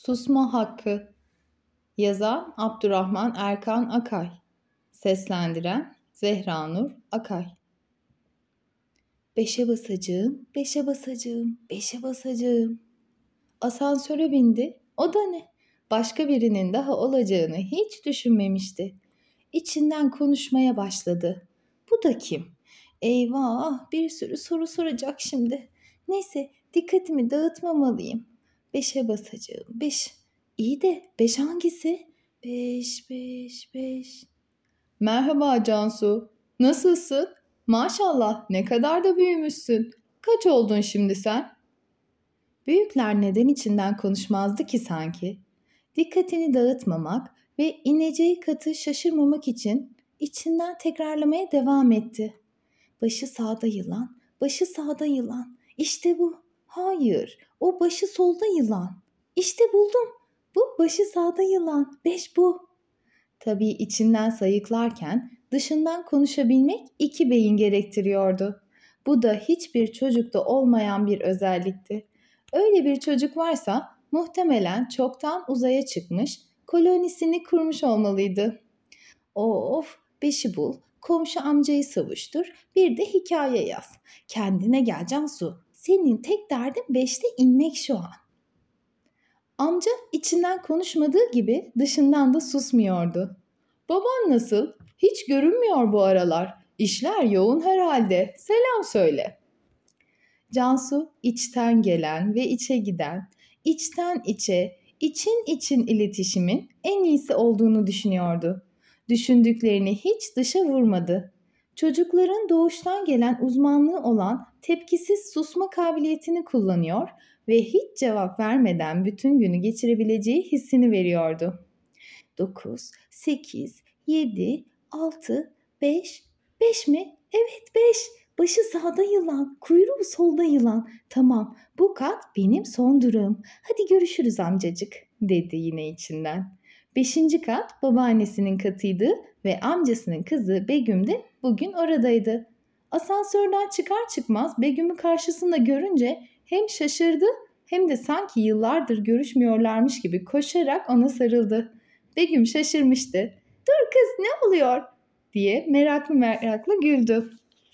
Susma Hakkı. Yazan Abdurrahman Erkan Akay. Seslendiren Zehra Nur Akay. Beşe basacağım, beşe basacağım, beşe basacağım. Asansöre bindi. O da ne? Başka birinin daha olacağını hiç düşünmemişti. İçinden konuşmaya başladı. Bu da kim? Eyvah, bir sürü soru soracak şimdi. Neyse, dikkatimi dağıtmamalıyım. Beşe basacağım, beş. İyi de beş hangisi? Beş, beş, beş. Merhaba Cansu. Nasılsın? Maşallah, ne kadar da büyümüşsün. Kaç oldun şimdi sen? Büyükler neden içinden konuşmazdı ki sanki? Dikkatini dağıtmamak ve ineceği katı şaşırmamak için içinden tekrarlamaya devam etti. Başı sağda yılan, başı sağda yılan. İşte bu. Hayır, o başı solda yılan. İşte buldum. Bu başı sağda yılan. Beş bu. Tabii içinden sayıklarken dışından konuşabilmek iki beyin gerektiriyordu. Bu da hiçbir çocukta olmayan bir özellikti. Öyle bir çocuk varsa muhtemelen çoktan uzaya çıkmış, kolonisini kurmuş olmalıydı. Of, beşi bul, komşu amcayı savuştur, bir de hikaye yaz. Kendine gel Cansu, senin tek derdin beşte inmek şu an. Amca içinden konuşmadığı gibi dışından da susmuyordu. Baban nasıl? Hiç görünmüyor bu aralar. İşler yoğun herhalde. Selam söyle. Cansu içten gelen ve içe giden, içten içe, için iletişimin en iyisi olduğunu düşünüyordu. Düşündüklerini hiç dışa vurmadı. Çocukların doğuştan gelen uzmanlığı olan tepkisiz susma kabiliyetini kullanıyor ve hiç cevap vermeden bütün günü geçirebileceği hissini veriyordu. 9, 8, 7, 6, 5. 5 mi? Evet 5. Başı sağda yılan, kuyruğu solda yılan. Tamam, bu kat benim son durağım. Hadi görüşürüz amcacık, dedi yine içinden. 5. kat babaannesinin katıydı ve amcasının kızı Begüm de bugün oradaydı. Asansörden çıkar çıkmaz Begüm'ü karşısında görünce hem şaşırdı hem de sanki yıllardır görüşmüyorlarmış gibi koşarak ona sarıldı. Begüm şaşırmıştı. "Dur kız, ne oluyor?" diye meraklı güldü.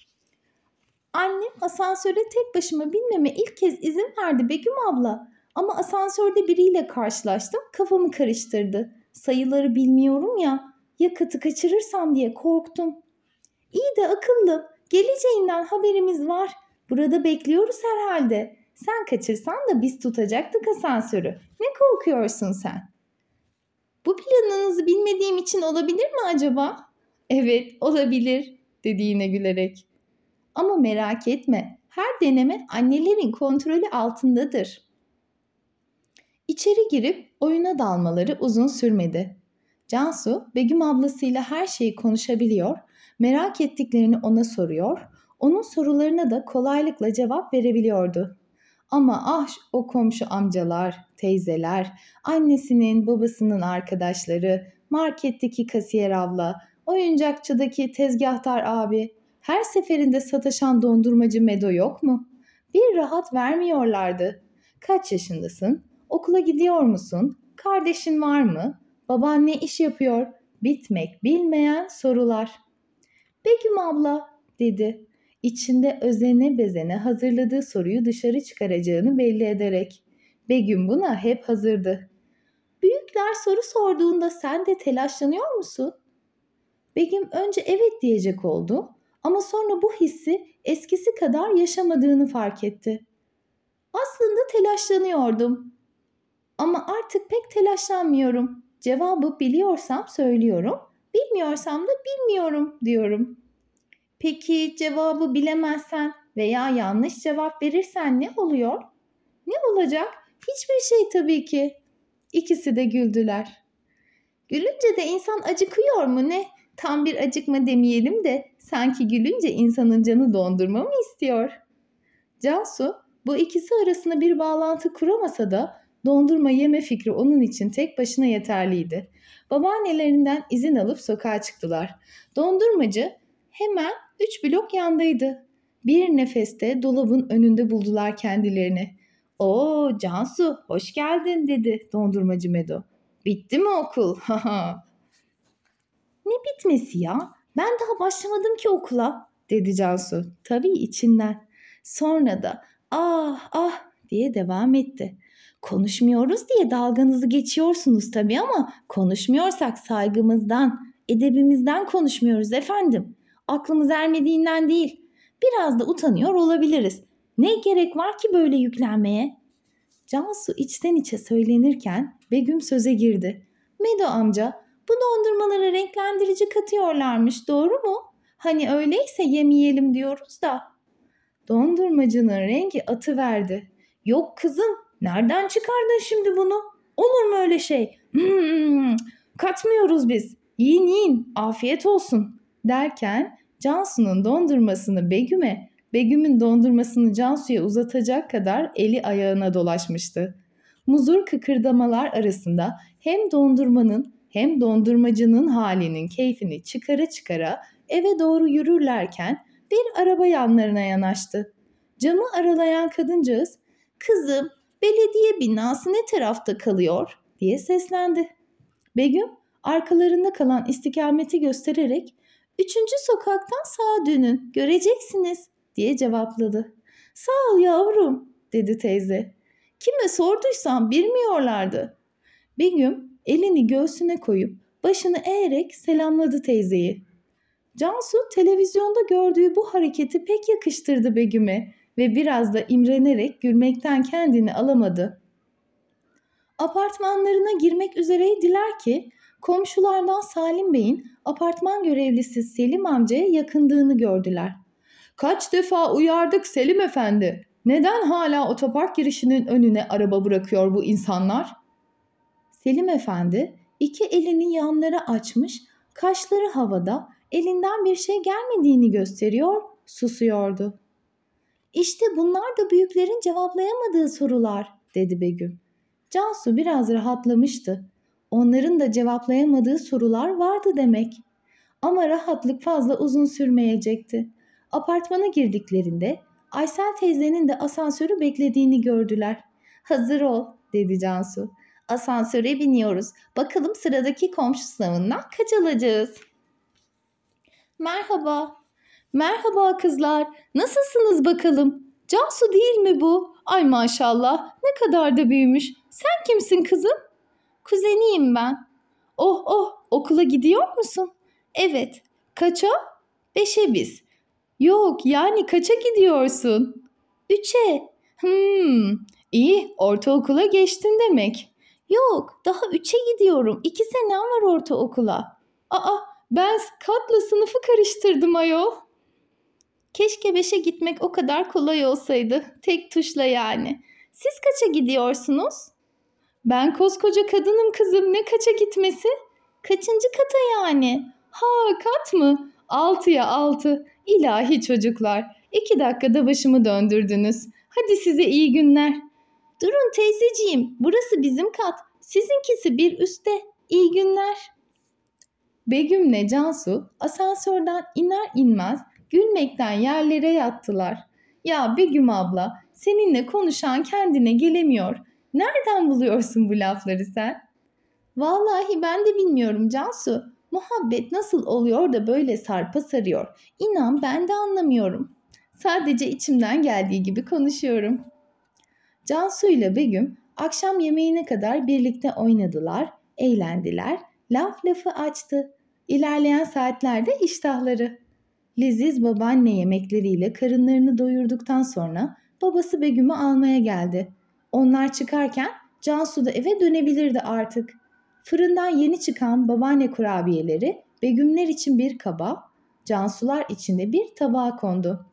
"Annem asansöre tek başıma binmeme ilk kez izin verdi Begüm abla. Ama asansörde biriyle karşılaştım, kafamı karıştırdı. Sayıları bilmiyorum ya, ya katı kaçırırsam diye korktum." "İyi de akıllım, geleceğinden haberimiz var. Burada bekliyoruz herhalde. Sen kaçırsan da biz tutacaktık asansörü. Ne korkuyorsun sen?" "Bu planınızı bilmediğim için olabilir mi acaba?" "Evet, olabilir," dedi yine gülerek. "Ama merak etme, her deneme annelerin kontrolü altındadır." İçeri girip oyuna dalmaları uzun sürmedi. Cansu, Begüm ablasıyla her şeyi konuşabiliyor, merak ettiklerini ona soruyor, onun sorularına da kolaylıkla cevap verebiliyordu. Ama o komşu amcalar, teyzeler, annesinin, babasının arkadaşları, marketteki kasiyer abla, oyuncakçıdaki tezgahtar abi, her seferinde sataşan dondurmacı Medo yok mu? Bir rahat vermiyorlardı. Kaç yaşındasın? Okula gidiyor musun? Kardeşin var mı? Baban ne iş yapıyor? Bitmek bilmeyen sorular. "Begüm abla," dedi. İçinde özene bezene hazırladığı soruyu dışarı çıkaracağını belli ederek. Begüm buna hep hazırdı. "Büyükler soru sorduğunda sen de telaşlanıyor musun?" Begüm önce evet diyecek oldu ama sonra bu hissi eskisi kadar yaşamadığını fark etti. "Aslında telaşlanıyordum ama artık pek telaşlanmıyorum. Cevabı biliyorsam söylüyorum, bilmiyorsam da bilmiyorum diyorum." "Peki cevabı bilemezsen veya yanlış cevap verirsen ne oluyor?" "Ne olacak? Hiçbir şey tabii ki." İkisi de güldüler. "Gülünce de insan acıkıyor mu ne? Tam bir acıkma demeyelim de sanki gülünce insanın canı dondurma mı istiyor?" Cansu bu ikisi arasında bir bağlantı kuramasa da dondurma yeme fikri onun için tek başına yeterliydi. Babaannelerinden izin alıp sokağa çıktılar. Dondurmacı hemen 3 blok yandaydı. Bir nefeste dolabın önünde buldular kendilerini. "Oo Cansu, hoş geldin," dedi dondurmacı Medo. "Bitti mi okul?" "Ne bitmesi ya? Ben daha başlamadım ki okula," dedi Cansu. Tabii içinden. Sonra da "ah ah" diye devam etti. "Konuşmuyoruz diye dalganızı geçiyorsunuz tabii ama konuşmuyorsak saygımızdan, edebimizden konuşmuyoruz efendim. Aklımız ermediğinden değil. Biraz da utanıyor olabiliriz. Ne gerek var ki böyle yüklenmeye?" Cansu içten içe söylenirken Begüm söze girdi. "Medo amca, bu dondurmalara renklendirici katıyorlarmış, doğru mu? Hani öyleyse yemeyelim diyoruz da." Dondurmacının rengi atıverdi. "Yok kızım, nereden çıkardın şimdi bunu? Olur mu öyle şey? Katmıyoruz biz. Yiyin yiyin, afiyet olsun," derken Cansu'nun dondurmasını Begüm'e, Begüm'ün dondurmasını Cansu'ya uzatacak kadar eli ayağına dolaşmıştı. Muzur kıkırdamalar arasında hem dondurmanın hem dondurmacının halinin keyfini çıkara çıkara eve doğru yürürlerken bir araba yanlarına yanaştı. Camı aralayan kadıncağız, "Kızım, belediye binası ne tarafta kalıyor?" diye seslendi. Begüm arkalarında kalan istikameti göstererek, "Üçüncü sokaktan sağa dönün, göreceksiniz," diye cevapladı. "Sağ ol yavrum," dedi teyze. "Kime sorduysam bilmiyorlardı." Begüm elini göğsüne koyup başını eğerek selamladı teyzeyi. Cansu televizyonda gördüğü bu hareketi pek yakıştırdı Begüm'e ve biraz da imrenerek gülmekten kendini alamadı. Apartmanlarına girmek üzereydiler ki komşulardan Salim Bey'in apartman görevlisi Selim amcaya yakındığını gördüler. "Kaç defa uyardık Selim Efendi. Neden hala otopark girişinin önüne araba bırakıyor bu insanlar?" Selim Efendi iki elini yanlara açmış, kaşları havada, elinden bir şey gelmediğini gösteriyor, susuyordu. "İşte bunlar da büyüklerin cevaplayamadığı sorular," dedi Begüm. Cansu biraz rahatlamıştı. Onların da cevaplayamadığı sorular vardı demek. Ama rahatlık fazla uzun sürmeyecekti. Apartmana girdiklerinde Aysel teyzenin de asansörü beklediğini gördüler. "Hazır ol," dedi Cansu. "Asansöre biniyoruz. Bakalım sıradaki komşu sınavından kaç alacağız?" "Merhaba." "Merhaba kızlar. Nasılsınız bakalım? Cansu değil mi bu? Ay maşallah, ne kadar da büyümüş. Sen kimsin kızım?" "Kuzeniyim ben." "Oh oh, okula gidiyor musun?" "Evet." "Kaça?" "5'e biz." "Yok, yani kaça gidiyorsun?" "3'e." İyi, ortaokula geçtin demek." "Yok, daha 3'e gidiyorum. 2 senem var ortaokula." "Aa, ben katla sınıfı karıştırdım ayol." "Keşke 5'e gitmek o kadar kolay olsaydı. Tek tuşla yani. Siz kaça gidiyorsunuz?" "Ben koskoca kadınım kızım, ne kaça gitmesi?" "Kaçıncı kata yani?" "Ha, kat mı? 6'ya 6. İlahi çocuklar. 2 dakikada başımı döndürdünüz. Hadi size iyi günler." "Durun teyzeciğim, burası bizim kat. Sizinkisi bir üstte. İyi günler." Begüm'le Cansu asansörden iner inmez gülmekten yerlere yattılar. "Ya Begüm abla, seninle konuşan kendine gelemiyor. Nereden buluyorsun bu lafları sen?" "Vallahi ben de bilmiyorum Cansu. Muhabbet nasıl oluyor da böyle sarpa sarıyor. İnan ben de anlamıyorum. Sadece içimden geldiği gibi konuşuyorum." Cansu ile Begüm akşam yemeğine kadar birlikte oynadılar, eğlendiler, laf lafı açtı. İlerleyen saatlerde iştahları. Leziz babaanne yemekleriyle karınlarını doyurduktan sonra babası Begüm'ü almaya geldi. Onlar çıkarken Cansu da eve dönebilirdi artık. Fırından yeni çıkan babaanne kurabiyeleri Begümler için bir kaba, Cansular için de bir tabağa kondu.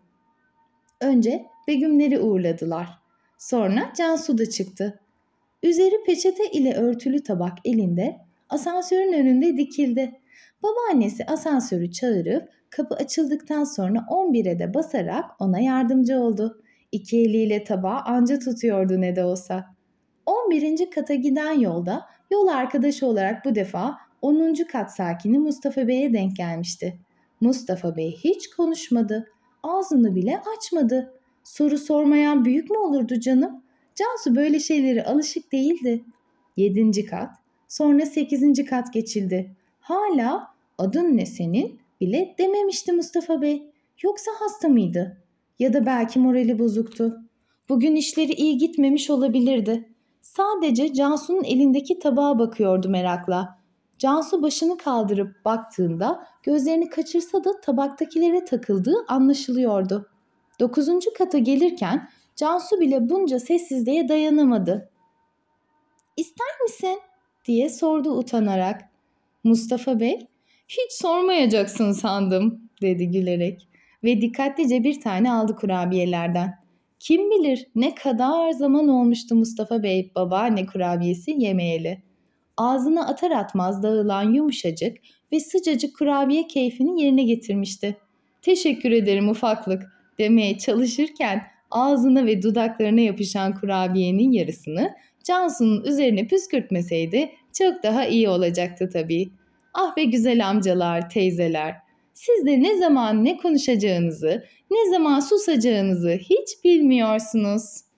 Önce Begümleri uğurladılar. Sonra Cansu da çıktı. Üzeri peçete ile örtülü tabak elinde asansörün önünde dikildi. Babaannesi asansörü çağırıp kapı açıldıktan sonra 11'e de basarak ona yardımcı oldu. İki eliyle tabağı anca tutuyordu ne de olsa. 11. kata giden yolda yol arkadaşı olarak bu defa 10. kat sakini Mustafa Bey'e denk gelmişti. Mustafa Bey hiç konuşmadı. Ağzını bile açmadı. Soru sormayan büyük mü olurdu canım? Cansu böyle şeylere alışık değildi. 7. kat, sonra 8. kat geçildi. Hala adın ne senin bile dememişti Mustafa Bey. Yoksa hasta mıydı? Ya da belki morali bozuktu. Bugün işleri iyi gitmemiş olabilirdi. Sadece Cansu'nun elindeki tabağa bakıyordu merakla. Cansu başını kaldırıp baktığında gözlerini kaçırsa da tabaktakilere takıldığı anlaşılıyordu. 9. kata gelirken Cansu bile bunca sessizliğe dayanamadı. "İster misin?" diye sordu utanarak. Mustafa Bey, "Hiç sormayacaksın sandım," dedi gülerek ve dikkatlice bir tane aldı kurabiyelerden. Kim bilir ne kadar zaman olmuştu Mustafa Bey babaanne kurabiyesi yemeyeli. Ağzına atar atmaz dağılan yumuşacık ve sıcacık kurabiye keyfini yerine getirmişti. "Teşekkür ederim ufaklık," demeye çalışırken ağzına ve dudaklarına yapışan kurabiyenin yarısını Cansu'nun üzerine püskürtmeseydi çok daha iyi olacaktı tabii. Ah be güzel amcalar, teyzeler. Siz de ne zaman ne konuşacağınızı, ne zaman susacağınızı hiç bilmiyorsunuz.